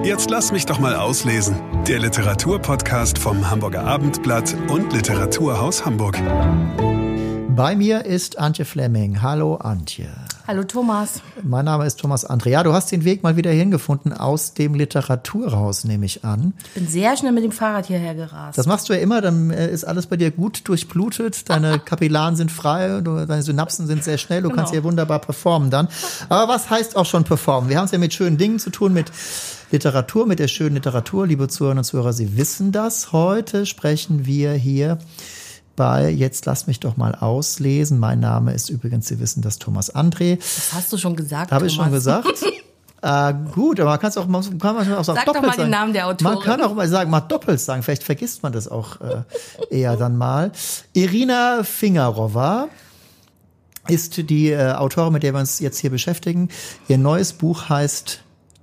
Jetzt lass mich doch mal auslesen. Der Literaturpodcast vom Hamburger Abendblatt und Literaturhaus Hamburg. Bei mir ist Antje Fleming. Hallo Antje. Hallo Thomas. Mein Name ist Thomas André. Ja, du hast den Weg mal wieder hingefunden aus dem Literaturhaus, nehme ich an. Ich bin sehr schnell mit dem Fahrrad hierher gerast. Das machst du ja immer, dann ist alles bei dir gut durchblutet, deine Kapillaren sind frei, deine Synapsen sind sehr schnell, du kannst hier wunderbar performen dann. Aber was heißt auch schon performen? Wir haben es ja mit schönen Dingen zu tun, mit Literatur, mit der schönen Literatur. Liebe Zuhörerinnen und Zuhörer, Sie wissen das. Heute sprechen wir hier bei Jetzt lass mich doch mal auslesen. Mein Name ist übrigens, Sie wissen das, Thomas André. Das hast du schon gesagt, Habe ich schon gesagt? Gut, aber man kann es auch, Sag doppelt doch mal sagen. den Namen der Autorin. Man kann auch mal doppelt sagen. Vielleicht vergisst man das auch eher dann mal. Irina Fingerova ist die Autorin, mit der wir uns jetzt hier beschäftigen. Ihr neues Buch heißt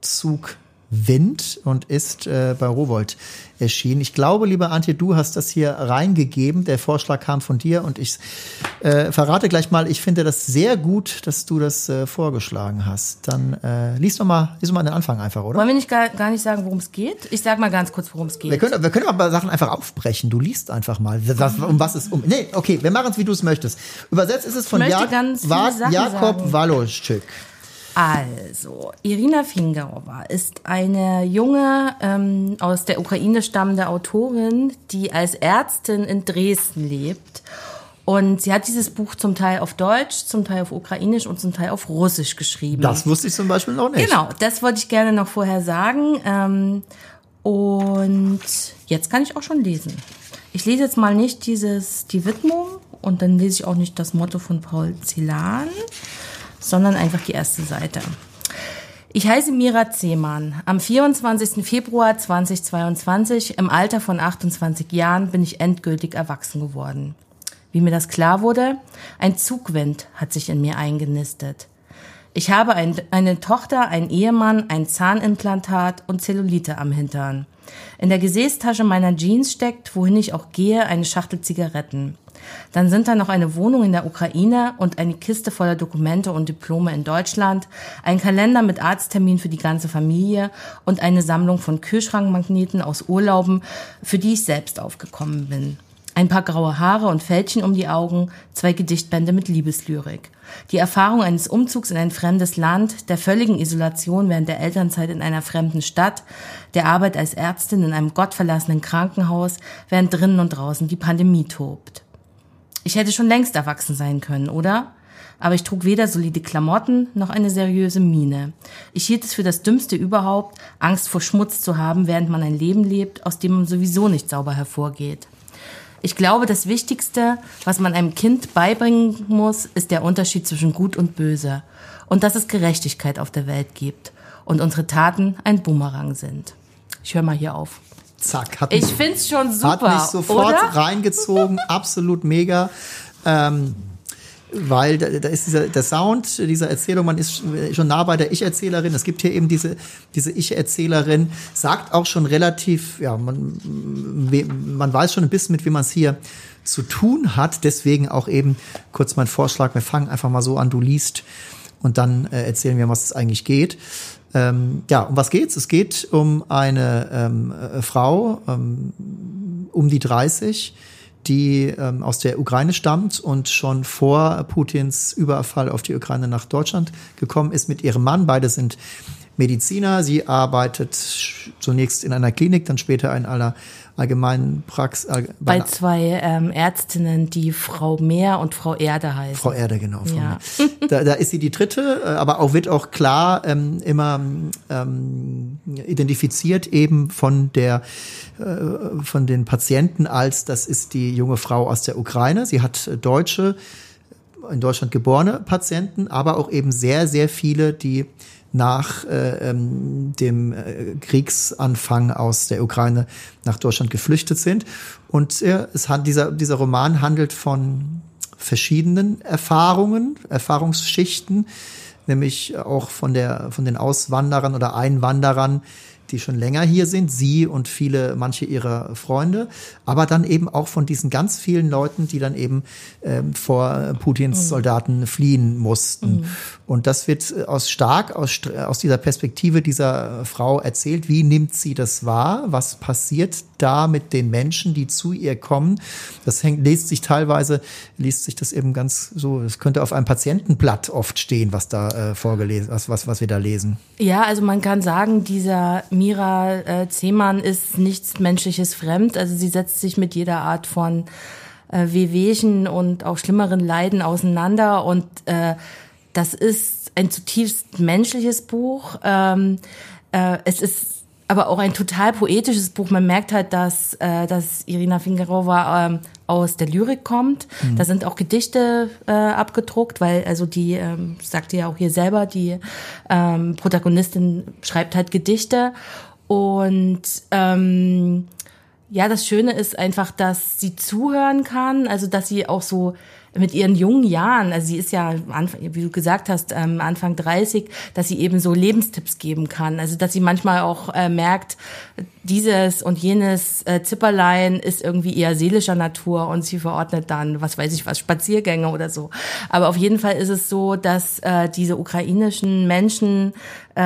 Zugwind und ist bei Rowohlt erschienen. Ich glaube, liebe Antje, du hast das hier reingegeben. Der Vorschlag kam von dir und ich verrate gleich mal, ich finde das sehr gut, dass du das vorgeschlagen hast. Dann lies doch mal den Anfang einfach, oder? Wollen wir nicht gar nicht sagen, worum es geht? Ich sag mal ganz kurz, worum es geht. Wir können aber Sachen einfach aufbrechen. Du liest einfach mal, um was es um. Nee, okay, wir machen es, wie du es möchtest. Übersetzt ist es von Jakob Waloschczyk. Also, Irina Fingerova ist eine junge, aus der Ukraine stammende Autorin, die als Ärztin in Dresden lebt. Und sie hat dieses Buch zum Teil auf Deutsch, zum Teil auf Ukrainisch und zum Teil auf Russisch geschrieben. Das wusste ich zum Beispiel noch nicht. Genau, das wollte ich gerne noch vorher sagen. Und jetzt kann ich auch schon lesen. Ich lese jetzt mal nicht die Widmung und dann lese ich auch nicht das Motto von Paul Celan, sondern einfach die erste Seite. Ich heiße Mira Zehmann. Am 24. Februar 2022, im Alter von 28 Jahren, bin ich endgültig erwachsen geworden. Wie mir das klar wurde, ein Zugwind hat sich in mir eingenistet. Ich habe eine Tochter, einen Ehemann, ein Zahnimplantat und Zellulite am Hintern. In der Gesäßtasche meiner Jeans steckt, wohin ich auch gehe, eine Schachtel Zigaretten. Dann sind da noch eine Wohnung in der Ukraine und eine Kiste voller Dokumente und Diplome in Deutschland, ein Kalender mit Arzttermin für die ganze Familie und eine Sammlung von Kühlschrankmagneten aus Urlauben, für die ich selbst aufgekommen bin. Ein paar graue Haare und Fältchen um die Augen, 2 Gedichtbände mit Liebeslyrik. Die Erfahrung eines Umzugs in ein fremdes Land, der völligen Isolation während der Elternzeit in einer fremden Stadt, der Arbeit als Ärztin in einem gottverlassenen Krankenhaus, während drinnen und draußen die Pandemie tobt. Ich hätte schon längst erwachsen sein können, oder? Aber ich trug weder solide Klamotten noch eine seriöse Miene. Ich hielt es für das Dümmste überhaupt, Angst vor Schmutz zu haben, während man ein Leben lebt, aus dem man sowieso nicht sauber hervorgeht. Ich glaube, das Wichtigste, was man einem Kind beibringen muss, ist der Unterschied zwischen Gut und Böse. Und dass es Gerechtigkeit auf der Welt gibt. Und unsere Taten ein Bumerang sind. Ich höre mal hier auf. Zack. Ich find's schon super, hat mich sofort oder? reingezogen, absolut mega. Weil da ist der Sound dieser Erzählung, man ist schon nah bei der Ich-Erzählerin. Es gibt hier eben diese Ich-Erzählerin, sagt auch schon relativ, ja, man weiß schon ein bisschen, mit wem man es hier zu tun hat. Deswegen auch eben kurz mein Vorschlag, wir fangen einfach mal so an, du liest und dann erzählen wir, um was es eigentlich geht. Um was geht's? Es geht um eine Frau, um die 30, die aus der Ukraine stammt und schon vor Putins Überfall auf die Ukraine nach Deutschland gekommen ist mit ihrem Mann. Beide sind Mediziner. Sie arbeitet zunächst in einer Klinik, dann später in einer allgemeinen Praxis. Bei 2 Ärztinnen, die Frau Mehr und Frau Erde heißen. Frau Erde, genau. Ja. Da ist sie die dritte, aber wird auch klar immer identifiziert eben von den Patienten als, das ist die junge Frau aus der Ukraine. Sie hat in Deutschland geborene Patienten, aber auch eben sehr, sehr viele, die nach dem Kriegsanfang aus der Ukraine nach Deutschland geflüchtet sind. Und dieser Roman handelt von verschiedenen Erfahrungsschichten, nämlich auch von den Auswanderern oder Einwanderern, die schon länger hier sind, sie und manche ihrer Freunde, aber dann eben auch von diesen ganz vielen Leuten, die dann eben vor Putins Soldaten fliehen mussten. Und das wird aus dieser Perspektive dieser Frau erzählt. Wie nimmt sie das wahr? Was passiert da mit den Menschen, die zu ihr kommen? Das liest sich das eben ganz so, es könnte auf einem Patientenblatt oft stehen, was da vorgelesen, was wir da lesen. Ja, also man kann sagen, dieser Mira Zeeman ist nichts Menschliches fremd. Also sie setzt sich mit jeder Art von Wehwehchen und auch schlimmeren Leiden auseinander. Und das ist ein zutiefst menschliches Buch. Es ist aber auch ein total poetisches Buch. Man merkt halt, dass Irina Fingerova aus der Lyrik kommt. Da sind auch Gedichte abgedruckt, weil also die, sagte ja auch hier selber, die Protagonistin schreibt halt Gedichte. Und ja, das Schöne ist einfach, dass sie zuhören kann, also dass sie auch so mit ihren jungen Jahren, also sie ist ja, wie du gesagt hast, Anfang 30, dass sie eben so Lebenstipps geben kann. Also dass sie manchmal auch merkt, dieses und jenes Zipperlein ist irgendwie eher seelischer Natur und sie verordnet dann, was weiß ich was, Spaziergänge oder so. Aber auf jeden Fall ist es so, dass diese ukrainischen Menschen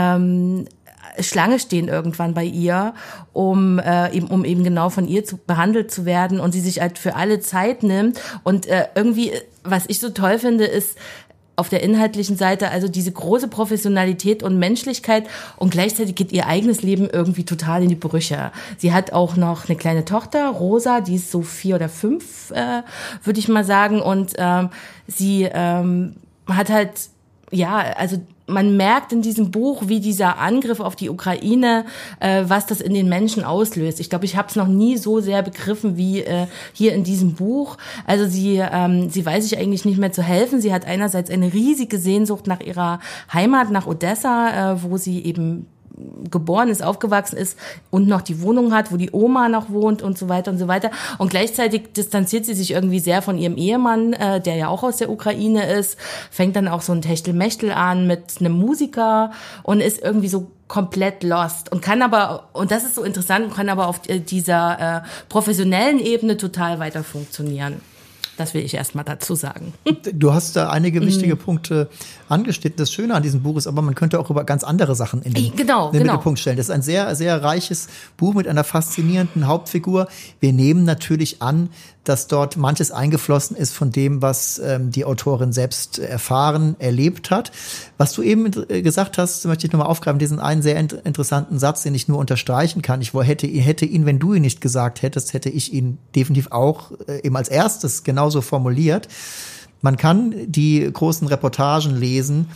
Schlange stehen irgendwann bei ihr, um eben genau von ihr behandelt zu werden und sie sich halt für alle Zeit nimmt. Und irgendwie, was ich so toll finde, ist auf der inhaltlichen Seite also diese große Professionalität und Menschlichkeit und gleichzeitig geht ihr eigenes Leben irgendwie total in die Brüche. Sie hat auch noch eine kleine Tochter, Rosa, die ist so 4 oder 5, würde ich mal sagen. Und sie hat halt, ja, also man merkt in diesem Buch, wie dieser Angriff auf die Ukraine, was das in den Menschen auslöst. Ich glaube, ich habe es noch nie so sehr begriffen wie hier in diesem Buch. Also sie weiß sich eigentlich nicht mehr zu helfen. Sie hat einerseits eine riesige Sehnsucht nach ihrer Heimat, nach Odessa, wo sie eben geboren ist, aufgewachsen ist und noch die Wohnung hat, wo die Oma noch wohnt und so weiter und so weiter. Und gleichzeitig distanziert sie sich irgendwie sehr von ihrem Ehemann, der ja auch aus der Ukraine ist, fängt dann auch so ein Techtelmechtel an mit einem Musiker und ist irgendwie so komplett lost und kann aber, und das ist so interessant, kann aber auf dieser professionellen Ebene total weiter funktionieren. Das will ich erstmal dazu sagen. Du hast da einige wichtige Punkte angeschnitten. Das Schöne an diesem Buch ist aber, man könnte auch über ganz andere Sachen in den Mittelpunkt stellen. Das ist ein sehr, sehr reiches Buch mit einer faszinierenden Hauptfigur. Wir nehmen natürlich an, dass dort manches eingeflossen ist von dem, was die Autorin selbst erlebt hat. Was du eben gesagt hast, möchte ich nochmal aufgreifen, diesen einen sehr interessanten Satz, den ich nur unterstreichen kann. Ich hätte ihn, wenn du ihn nicht gesagt hättest, hätte ich ihn definitiv auch eben als erstes genauso formuliert. Man kann die großen Reportagen lesen,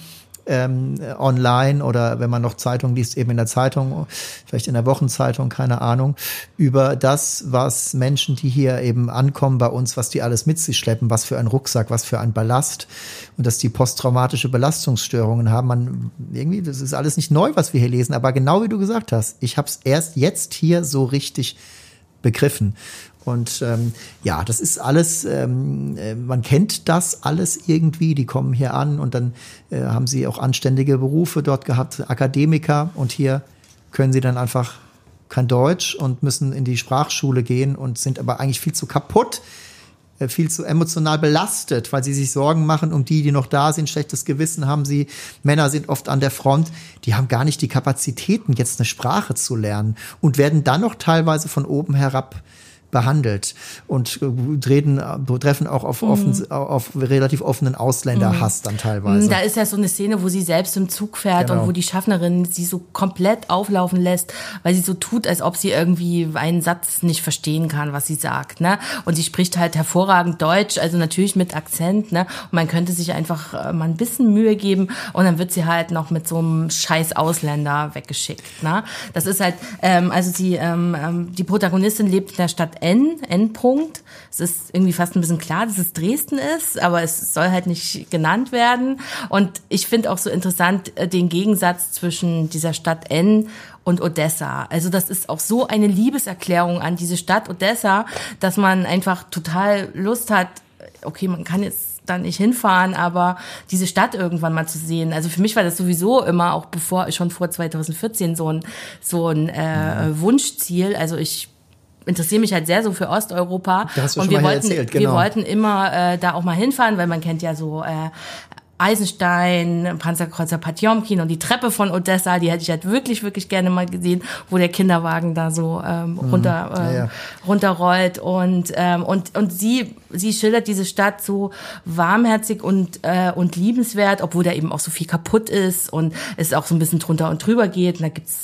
online oder wenn man noch Zeitungen liest, eben in der Zeitung, vielleicht in der Wochenzeitung, keine Ahnung, über das, was Menschen, die hier eben ankommen bei uns, was die alles mit sich schleppen, was für ein Rucksack, was für ein Ballast und dass die posttraumatische Belastungsstörungen haben. Das ist alles nicht neu, was wir hier lesen, aber genau wie du gesagt hast, ich habe es erst jetzt hier so richtig begriffen. Und ja, das ist alles, man kennt das alles irgendwie, die kommen hier an und dann haben sie auch anständige Berufe dort gehabt, Akademiker, und hier können sie dann einfach kein Deutsch und müssen in die Sprachschule gehen und sind aber eigentlich viel zu kaputt, viel zu emotional belastet, weil sie sich Sorgen machen um die noch da sind, schlechtes Gewissen haben sie. Männer sind oft an der Front, die haben gar nicht die Kapazitäten, jetzt eine Sprache zu lernen und werden dann noch teilweise von oben herab behandelt und treffen auch auf relativ offenen Ausländerhass dann teilweise. Da ist ja so eine Szene, wo sie selbst im Zug fährt und wo die Schaffnerin sie so komplett auflaufen lässt, weil sie so tut, als ob sie irgendwie einen Satz nicht verstehen kann, was sie sagt, ne? Und sie spricht halt hervorragend Deutsch, also natürlich mit Akzent, ne? Und man könnte sich einfach mal ein bisschen Mühe geben und dann wird sie halt noch mit so einem scheiß Ausländer weggeschickt, ne? Das ist halt, also die Protagonistin lebt in der Stadt Endpunkt. Es ist irgendwie fast ein bisschen klar, dass es Dresden ist, aber es soll halt nicht genannt werden. Und ich finde auch so interessant den Gegensatz zwischen dieser Stadt N und Odessa. Also das ist auch so eine Liebeserklärung an diese Stadt Odessa, dass man einfach total Lust hat, okay, man kann jetzt da nicht hinfahren, aber diese Stadt irgendwann mal zu sehen. Also für mich war das sowieso immer, auch schon vor 2014 so ein Wunschziel. Also ich interessiere mich halt sehr so für Osteuropa. Das hast du schon mal erzählt, genau. Wir wollten immer da auch mal hinfahren, weil man kennt ja so Eisenstein, Panzerkreuzer Potjomkin und die Treppe von Odessa, die hätte ich halt wirklich, wirklich gerne mal gesehen, wo der Kinderwagen da so runterrollt und sie schildert diese Stadt so warmherzig und liebenswert, obwohl da eben auch so viel kaputt ist und es auch so ein bisschen drunter und drüber geht. Und da gibt's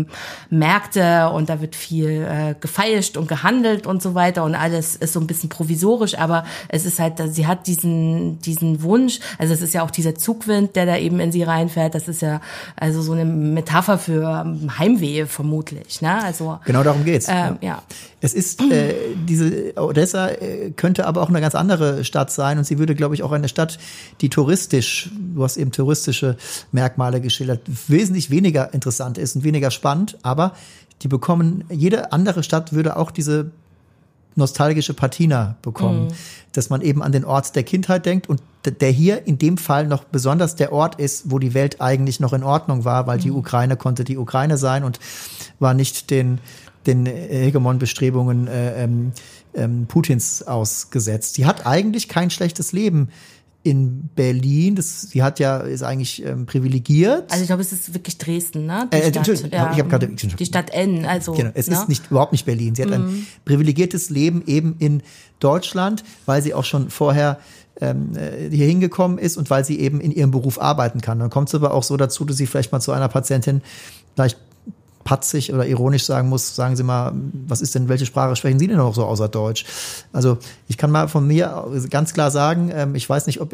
Märkte und da wird viel gefeilscht und gehandelt und so weiter und alles ist so ein bisschen provisorisch, aber es ist halt, sie hat diesen Wunsch, also es ist ja auch dieser Zugwind, der da eben in sie reinfährt, das ist ja also so eine Metapher für Heimweh vermutlich, ne? Also genau darum geht's. Ja. Es ist diese Odessa könnte aber auch eine ganz andere Stadt sein und sie würde, glaube ich, auch eine Stadt, die touristisch, du hast eben touristische Merkmale geschildert, wesentlich weniger interessant ist und weniger spannend, aber jede andere Stadt würde auch diese nostalgische Patina bekommen, dass man eben an den Ort der Kindheit denkt und der hier in dem Fall noch besonders der Ort ist, wo die Welt eigentlich noch in Ordnung war, weil die Ukraine konnte die Ukraine sein und war nicht den Hegemon-Bestrebungen Putins ausgesetzt. Sie hat eigentlich kein schlechtes Leben in Berlin. Sie ist eigentlich privilegiert. Also ich glaube, es ist wirklich Dresden, ne? Die Stadt N. Also genau, es ist überhaupt nicht Berlin. Sie hat ein privilegiertes Leben eben in Deutschland, weil sie auch schon vorher hier hingekommen ist und weil sie eben in ihrem Beruf arbeiten kann. Dann kommt es aber auch so dazu, dass sie vielleicht mal zu einer Patientin vielleicht patzig oder ironisch sagen muss, sagen Sie mal, welche Sprache sprechen Sie denn noch so außer Deutsch? Also ich kann mal von mir ganz klar sagen, ich weiß nicht, ob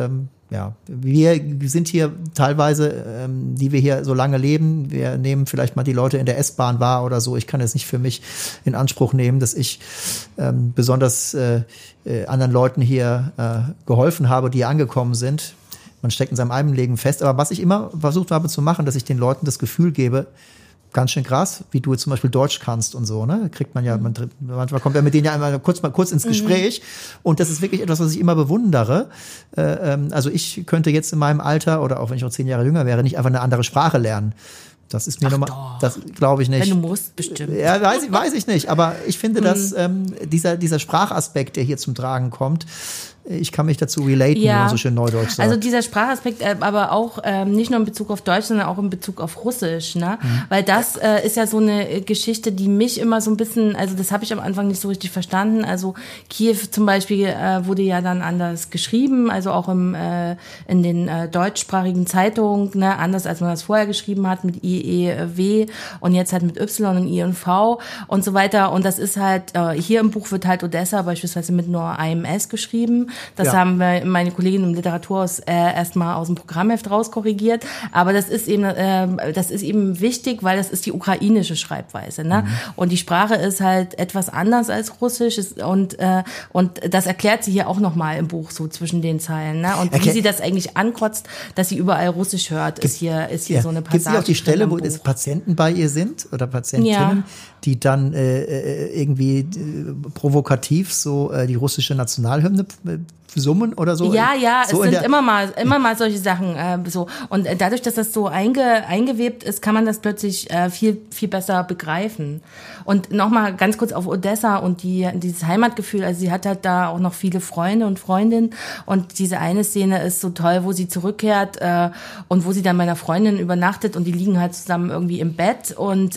wir sind hier teilweise, die wir hier so lange leben, wir nehmen vielleicht mal die Leute in der S-Bahn wahr oder so. Ich kann es nicht für mich in Anspruch nehmen, dass ich besonders anderen Leuten hier geholfen habe, die hier angekommen sind. Man steckt in seinem eigenen Leben fest. Aber was ich immer versucht habe zu machen, dass ich den Leuten das Gefühl gebe, ganz schön krass, wie du jetzt zum Beispiel Deutsch kannst und so, ne? Kriegt man ja, manchmal kommt ja mit denen ja einmal kurz ins Gespräch. Und das ist wirklich etwas, was ich immer bewundere. Also ich könnte jetzt in meinem Alter oder auch wenn ich noch 10 Jahre jünger wäre, nicht einfach eine andere Sprache lernen. Das ist mir nochmal, das glaube ich nicht. Wenn du musst, bestimmt. Ja, weiß ich nicht. Aber ich finde, dass dieser Sprachaspekt, der hier zum Tragen kommt, ich kann mich dazu relaten, wie man so schön neudeutsch sagt. Also dieser Sprachaspekt, aber auch nicht nur in Bezug auf Deutsch, sondern auch in Bezug auf Russisch, ne? Weil das ist ja so eine Geschichte, die mich immer so ein bisschen, also das habe ich am Anfang nicht so richtig verstanden. Also Kiew zum Beispiel wurde ja dann anders geschrieben, also auch in den deutschsprachigen Zeitungen, ne? Anders als man das vorher geschrieben hat mit IEW und jetzt halt mit Y und I und V und so weiter. Und das ist halt, hier im Buch wird halt Odessa beispielsweise mit nur einem S geschrieben. Das haben meine Kolleginnen im Literaturhaus erstmal aus dem Programmheft rauskorrigiert. Aber das ist eben wichtig, weil das ist die ukrainische Schreibweise, ne? Und die Sprache ist halt etwas anders als Russisch und das erklärt sie hier auch nochmal im Buch so zwischen den Zeilen, ne? Und wie sie das eigentlich ankotzt, dass sie überall Russisch hört, ist hier so eine Passage. Gibt es auch die Stelle, wo es Patienten bei ihr sind oder Patientinnen, die dann irgendwie provokativ so die russische Nationalhymne summen oder so? Ja, so es sind immer mal solche Sachen so. Und dadurch, dass das so eingewebt ist, kann man das plötzlich viel, viel besser begreifen. Und nochmal ganz kurz auf Odessa und dieses Heimatgefühl. Also sie hat halt da auch noch viele Freunde und Freundinnen. Und diese eine Szene ist so toll, wo sie zurückkehrt und wo sie dann bei einer Freundin übernachtet und die liegen halt zusammen irgendwie im Bett und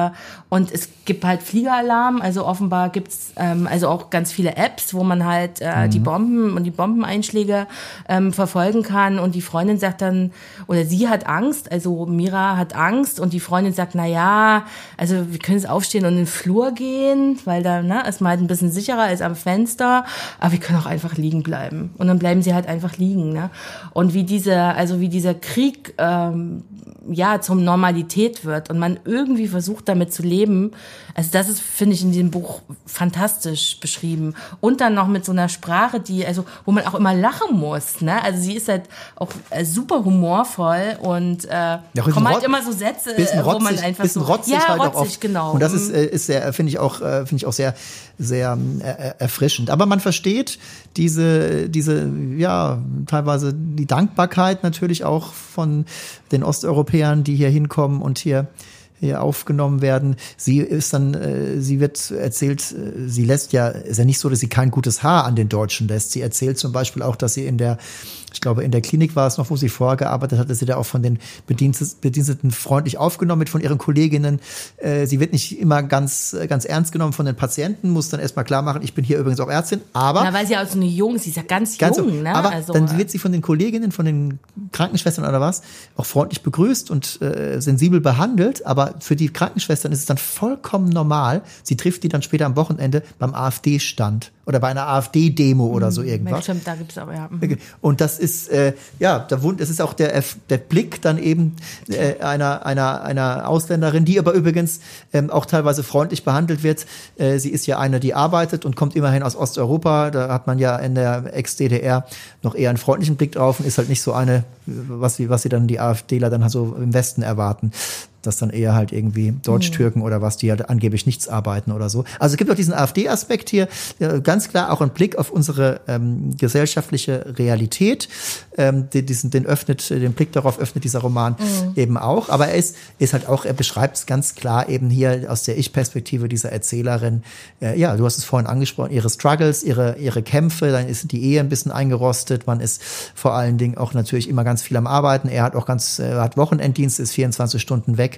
es gibt halt Fliegeralarm. Also offenbar gibt's also auch ganz viele Apps, wo man halt die Bomben und die Bombeneinschläge verfolgen kann. Und die Freundin sagt dann, oder sie hat Angst, also Mira hat Angst und die Freundin sagt, na ja, also wir können jetzt aufstehen und in den Flur gehen, weil da ist man halt ein bisschen sicherer als am Fenster, aber wir können auch einfach liegen bleiben. Und dann bleiben sie halt einfach liegen, ne? Und wie dieser Krieg zum Normalität wird und man irgendwie versucht, damit zu leben. Also das ist, finde ich, in diesem Buch fantastisch beschrieben. Und dann noch mit so einer Sprache, wo man auch immer lachen muss, ne? Also sie ist halt auch super humorvoll und kommen halt immer so Sätze, wo man einfach bisschen rotzig halt rotzig, auch oft. genau. Und das ist sehr, finde ich auch sehr, sehr erfrischend. Aber man versteht diese teilweise die Dankbarkeit natürlich auch von den Osteuropäern, die hier hinkommen und hier aufgenommen werden. Sie wird erzählt, ist ja nicht so, dass sie kein gutes Haar an den Deutschen lässt. Sie erzählt zum Beispiel auch, dass sie in der Klinik war es noch, wo sie vorher gearbeitet hat, dass sie da auch von den Bediensteten freundlich aufgenommen wird, von ihren Kolleginnen. Sie wird nicht immer ganz ernst genommen von den Patienten, muss dann erstmal klar machen, ich bin hier übrigens auch Ärztin, aber... Na, weil sie auch so eine sie ist ja ganz jung, ne? Aber dann wird sie von den Kolleginnen, von den Krankenschwestern oder was, auch freundlich begrüßt und sensibel behandelt, aber für die Krankenschwestern ist es dann vollkommen normal. Sie trifft die dann später am Wochenende beim AfD-Stand oder bei einer AfD-Demo oder so irgendwas. Stimmt, da gibt's aber, ja. Und das ist, das ist auch der Blick dann eben einer Ausländerin, die aber übrigens auch teilweise freundlich behandelt wird. Sie ist ja eine, die arbeitet und kommt immerhin aus Osteuropa. Da hat man ja in der Ex-DDR noch eher einen freundlichen Blick drauf und ist halt nicht so eine, was sie dann die AfDler dann so im Westen erwarten. Das dann eher halt irgendwie Deutsch-Türken oder was, die halt angeblich nichts arbeiten oder so. Also es gibt auch diesen AfD-Aspekt hier, ganz klar auch ein Blick auf unsere gesellschaftliche Realität. Den Blick darauf öffnet dieser Roman eben auch. Aber er beschreibt es ganz klar eben hier aus der Ich-Perspektive dieser Erzählerin. Du hast es vorhin angesprochen, ihre Struggles, ihre Kämpfe, dann ist die Ehe ein bisschen eingerostet. Man ist vor allen Dingen auch natürlich immer ganz viel am Arbeiten. Er hat auch hat Wochenenddienst, ist 24 Stunden weg.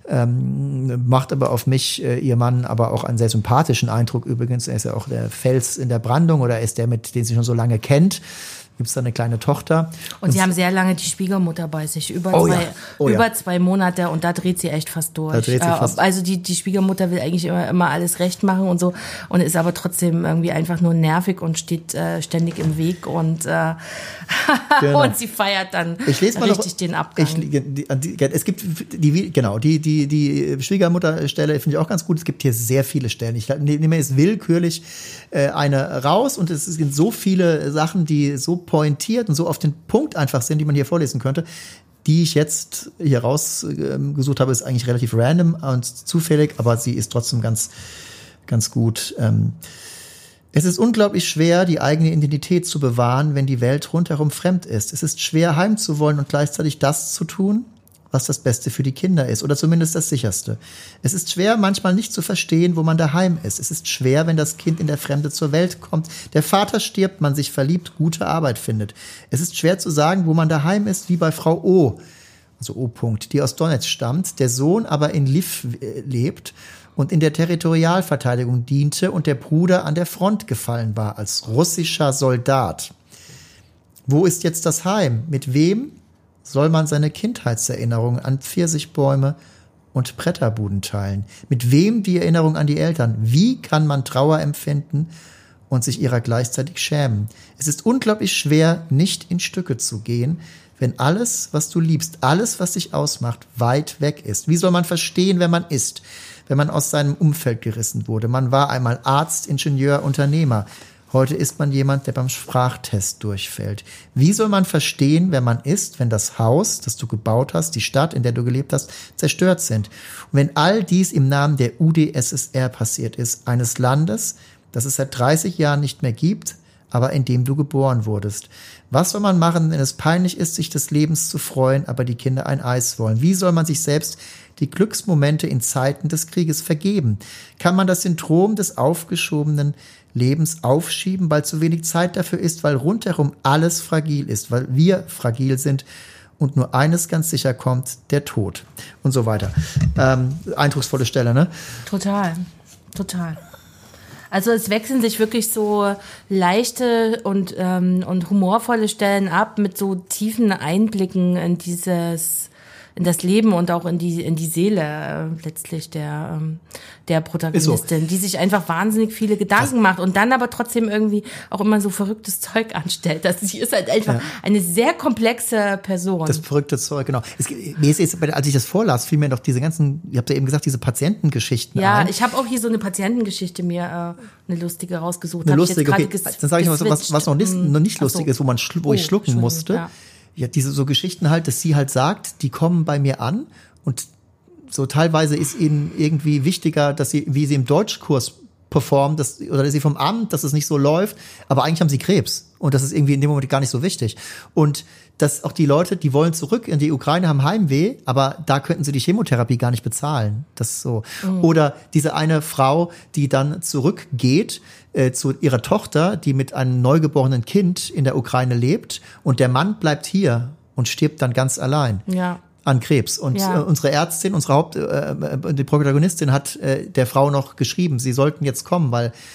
Macht aber auf mich, ihr Mann, aber auch einen sehr sympathischen Eindruck übrigens. Er ist ja auch der Fels in der Brandung oder er ist der, den sie schon so lange kennt. Gibt es da eine kleine Tochter. Und sie haben sehr lange die Schwiegermutter bei sich, über 2 Monate und da dreht sie echt fast durch. Also die Schwiegermutter will eigentlich immer alles recht machen und so und ist aber trotzdem irgendwie einfach nur nervig und steht ständig im Weg und genau. Und sie feiert dann richtig den Abgang. Es gibt die Schwiegermutterstelle finde ich auch ganz gut. Es gibt hier sehr viele Stellen. Ich nehme jetzt willkürlich eine raus und es sind so viele Sachen, die so pointiert und so auf den Punkt einfach sind, die man hier vorlesen könnte, die ich jetzt hier rausgesucht habe, ist eigentlich relativ random und zufällig, aber sie ist trotzdem ganz, ganz gut. Es ist unglaublich schwer, die eigene Identität zu bewahren, wenn die Welt rundherum fremd ist. Es ist schwer, heimzuwollen und gleichzeitig das zu tun, was das Beste für die Kinder ist oder zumindest das Sicherste. Es ist schwer, manchmal nicht zu verstehen, wo man daheim ist. Es ist schwer, wenn das Kind in der Fremde zur Welt kommt. Der Vater stirbt, man sich verliebt, gute Arbeit findet. Es ist schwer zu sagen, wo man daheim ist, wie bei Frau O., also O. die aus Donetsk stammt, der Sohn aber in Lviv lebt und in der Territorialverteidigung diente und der Bruder an der Front gefallen war als russischer Soldat. Wo ist jetzt das Heim? Mit wem soll man seine Kindheitserinnerungen an Pfirsichbäume und Bretterbuden teilen? Mit wem die Erinnerung an die Eltern? Wie kann man Trauer empfinden und sich ihrer gleichzeitig schämen? Es ist unglaublich schwer, nicht in Stücke zu gehen, wenn alles, was du liebst, alles, was dich ausmacht, weit weg ist. Wie soll man verstehen, wer man ist, wenn man aus seinem Umfeld gerissen wurde? Man war einmal Arzt, Ingenieur, Unternehmer. Heute ist man jemand, der beim Sprachtest durchfällt. Wie soll man verstehen, wer man ist, wenn das Haus, das du gebaut hast, die Stadt, in der du gelebt hast, zerstört sind? Und wenn all dies im Namen der UdSSR passiert ist, eines Landes, das es seit 30 Jahren nicht mehr gibt, aber in dem du geboren wurdest. Was soll man machen, wenn es peinlich ist, sich des Lebens zu freuen, aber die Kinder ein Eis wollen? Wie soll man sich selbst die Glücksmomente in Zeiten des Krieges vergeben? Kann man das Syndrom des aufgeschobenen Lebens aufschieben, weil zu wenig Zeit dafür ist, weil rundherum alles fragil ist, weil wir fragil sind und nur eines ganz sicher kommt, der Tod und so weiter. Eindrucksvolle Stelle, ne? Total. Also es wechseln sich wirklich so leichte und humorvolle Stellen ab mit so tiefen Einblicken in dieses das Leben und auch in die Seele letztlich der Protagonistin, die sich einfach wahnsinnig viele Gedanken macht und dann aber trotzdem irgendwie auch immer so verrücktes Zeug anstellt. Sie ist halt einfach eine sehr komplexe Person. Das verrückte Zeug, genau. Mir ist jetzt, als ich das vorlas, fiel mir doch diese ganzen, ihr habt ja eben gesagt, diese Patientengeschichten ein. Ich habe auch hier so eine Patientengeschichte mir eine lustige rausgesucht. Eine lustige, okay. Dann sage ich noch was noch nicht lustig ist, wo ich schlucken musste. Ja, diese so Geschichten halt, dass sie halt sagt, die kommen bei mir an und so teilweise ist ihnen irgendwie wichtiger, wie sie im Deutschkurs performt, oder dass sie vom Amt, dass es nicht so läuft, aber eigentlich haben sie Krebs und das ist irgendwie in dem Moment gar nicht so wichtig. Und dass auch die Leute, die wollen zurück in die Ukraine, haben Heimweh, aber da könnten sie die Chemotherapie gar nicht bezahlen. Das ist so. Oder diese eine Frau, die dann zurückgeht zu ihrer Tochter, die mit einem neugeborenen Kind in der Ukraine lebt und der Mann bleibt hier und stirbt dann ganz allein. Ja. An Krebs. Und unsere Ärztin, die Protagonistin hat der Frau noch geschrieben, sie sollten jetzt kommen,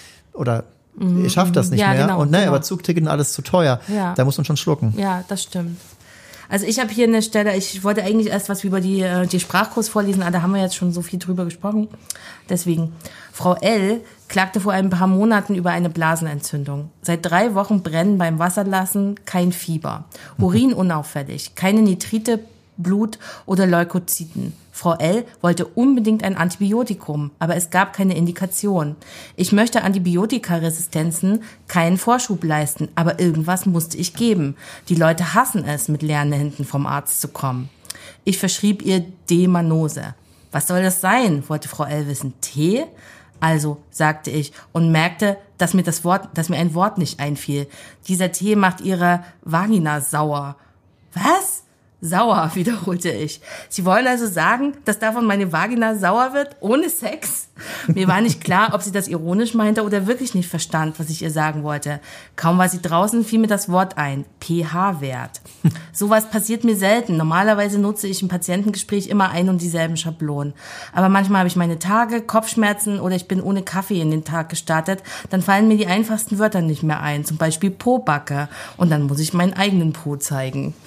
ihr schafft das nicht mehr. Genau, und aber Zugticket und alles zu teuer. Ja. Da muss man schon schlucken. Ja, das stimmt. Also ich habe hier eine Stelle, ich wollte eigentlich erst was über die Sprachkurs vorlesen, aber da haben wir jetzt schon so viel drüber gesprochen. Deswegen, Frau L. klagte vor ein paar Monaten über eine Blasenentzündung. Seit 3 Wochen brennen beim Wasserlassen, kein Fieber. Urin unauffällig, keine Nitrite, Blut oder Leukozyten. Frau L. wollte unbedingt ein Antibiotikum, aber es gab keine Indikation. Ich möchte Antibiotikaresistenzen keinen Vorschub leisten, aber irgendwas musste ich geben. Die Leute hassen es, mit leeren Händen vom Arzt zu kommen. Ich verschrieb ihr D-Manose. Was soll das sein, wollte Frau L. wissen. Tee? Also, sagte ich und merkte, dass mir ein Wort nicht einfiel. Dieser Tee macht ihre Vagina sauer. Was? Sauer, wiederholte ich. Sie wollen also sagen, dass davon meine Vagina sauer wird, ohne Sex? Mir war nicht klar, ob sie das ironisch meinte oder wirklich nicht verstand, was ich ihr sagen wollte. Kaum war sie draußen, fiel mir das Wort ein. pH-Wert. Sowas passiert mir selten. Normalerweise nutze ich im Patientengespräch immer ein und dieselben Schablonen. Aber manchmal habe ich meine Tage, Kopfschmerzen oder ich bin ohne Kaffee in den Tag gestartet. Dann fallen mir die einfachsten Wörter nicht mehr ein. Zum Beispiel Pobacke. Und dann muss ich meinen eigenen Po zeigen.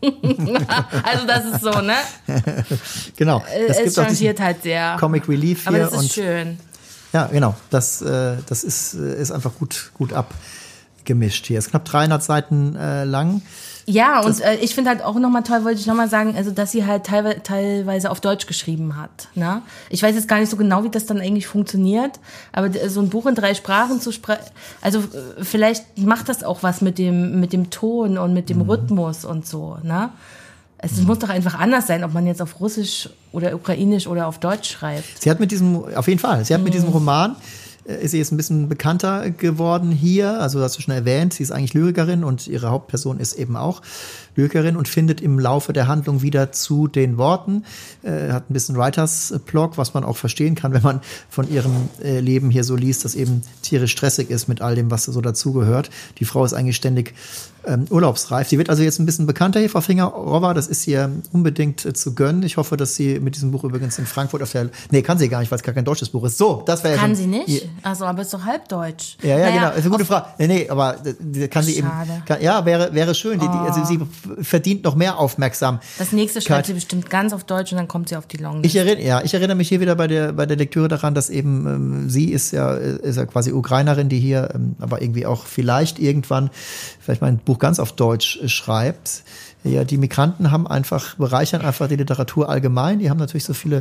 Also das ist so, ne? Genau. Es changiert halt sehr. Comic Relief hier. Aber das ist schön. Ja, genau. Das ist einfach gut abgemischt hier. Es ist knapp 300 Seiten lang. Ja, und ich finde halt auch nochmal toll, wollte ich nochmal sagen, also dass sie halt teilweise auf Deutsch geschrieben hat. Ne? Ich weiß jetzt gar nicht so genau, wie das dann eigentlich funktioniert, aber so ein Buch in 3 Sprachen zu sprechen, also vielleicht macht das auch was mit dem Ton und mit dem Rhythmus und so. Ne? Es muss doch einfach anders sein, ob man jetzt auf Russisch oder Ukrainisch oder auf Deutsch schreibt. Sie hat mit diesem Roman, ist sie jetzt ein bisschen bekannter geworden hier, also hast du schon erwähnt, sie ist eigentlich Lyrikerin und ihre Hauptperson ist eben auch Lyrikerin und findet im Laufe der Handlung wieder zu den Worten, hat ein bisschen Writers-Block, was man auch verstehen kann, wenn man von ihrem Leben hier so liest, dass eben tierisch stressig ist mit all dem, was so dazugehört. Die Frau ist eigentlich ständig urlaubsreif. Sie wird also jetzt ein bisschen bekannter hier, Frau Fingerowa, das ist ihr unbedingt zu gönnen. Ich hoffe, dass sie mit diesem Buch übrigens in Frankfurt kann sie gar nicht, weil es gar kein deutsches Buch ist. So, das wäre Kann sie nicht? Also, aber es ist doch halbdeutsch. Ja, genau, ist eine gute Frage. Nee, aber kann sie eben, wäre schön. Also sie verdient noch mehr Aufmerksamkeit. Das nächste schreibt sie bestimmt ganz auf Deutsch und dann kommt sie auf die Longlist. Ich erinnere mich hier wieder bei der Lektüre daran, dass eben sie ist ja quasi Ukrainerin, die hier aber irgendwie auch vielleicht mal ein Buch ganz auf Deutsch schreibt. Ja, die Migranten bereichern einfach die Literatur allgemein. Die haben natürlich so viele,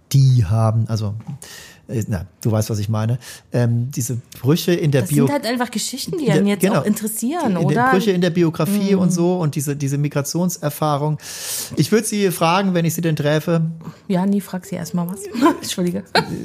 du weißt, was ich meine. Diese Brüche in der Biografie. Das sind halt einfach Geschichten, die einen jetzt auch interessieren, oder? Brüche in der Biografie und so und diese Migrationserfahrung. Ich würde sie fragen, wenn ich sie denn träfe. Ja, nie frag sie erstmal was. Entschuldige.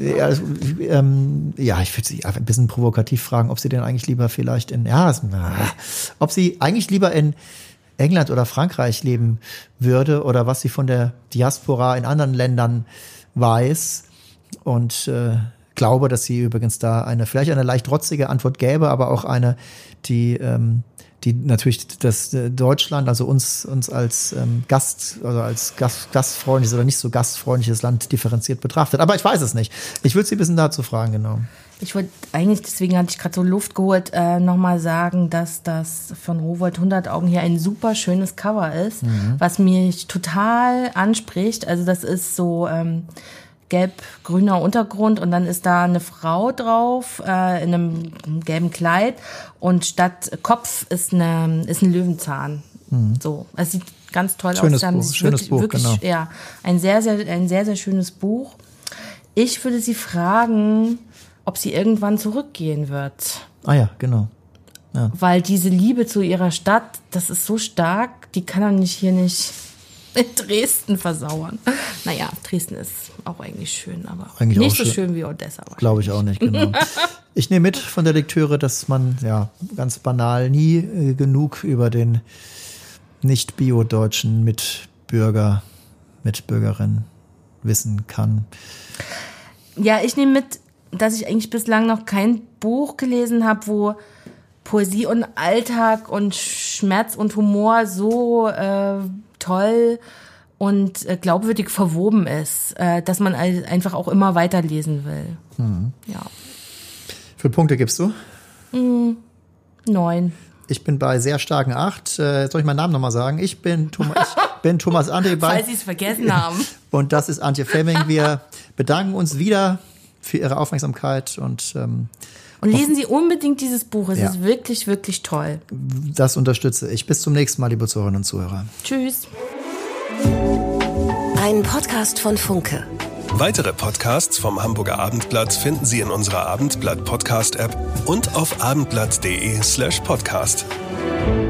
Ich würde sie ein bisschen provokativ fragen, ob sie denn eigentlich lieber vielleicht ob sie eigentlich lieber in England oder Frankreich leben würde oder was sie von der Diaspora in anderen Ländern weiß. Und glaube, dass sie übrigens da vielleicht eine leicht rotzige Antwort gäbe, aber auch eine, die die natürlich das Deutschland, also uns als gastfreundliches oder nicht so gastfreundliches Land differenziert betrachtet. Aber ich weiß es nicht. Ich würde Sie ein bisschen dazu fragen, genau. Ich wollte eigentlich, deswegen hatte ich gerade so Luft geholt, nochmal sagen, dass das von Rowohlt 100 Augen hier ein super schönes Cover ist, was mich total anspricht. Also das ist so gelb-grüner Untergrund und dann ist da eine Frau drauf in einem gelben Kleid und statt Kopf ist ein Löwenzahn. So, es sieht ganz toll aus. Schönes Buch, wirklich, genau. Ja, ein sehr, sehr schönes Buch. Ich würde Sie fragen, ob sie irgendwann zurückgehen wird. Ah ja, genau. Ja. Weil diese Liebe zu ihrer Stadt, das ist so stark, die kann doch hier nicht in Dresden versauern. Naja, Dresden ist auch eigentlich schön, aber eigentlich nicht so schön wie Odessa. Glaube ich auch nicht, genau. Ich nehme mit von der Lektüre, dass man ja ganz banal nie genug über den nicht-bio-deutschen Mitbürgerin wissen kann. Ja, ich nehme mit, dass ich eigentlich bislang noch kein Buch gelesen habe, wo Poesie und Alltag und Schmerz und Humor so toll und glaubwürdig verwoben ist, dass man einfach auch immer weiterlesen will. Ja. Wie viele Punkte gibst du? 9. Ich bin bei sehr starken 8. Soll ich meinen Namen nochmal sagen? Ich bin Thomas André. Falls Sie es vergessen haben. Und das ist Antje Fleming. Wir bedanken uns wieder für Ihre Aufmerksamkeit und lesen Sie unbedingt dieses Buch. Es ist wirklich, wirklich toll. Das unterstütze ich. Bis zum nächsten Mal, liebe Zuhörerinnen und Zuhörer. Tschüss. Ein Podcast von Funke. Weitere Podcasts vom Hamburger Abendblatt finden Sie in unserer Abendblatt Podcast App und auf abendblatt.de/podcast.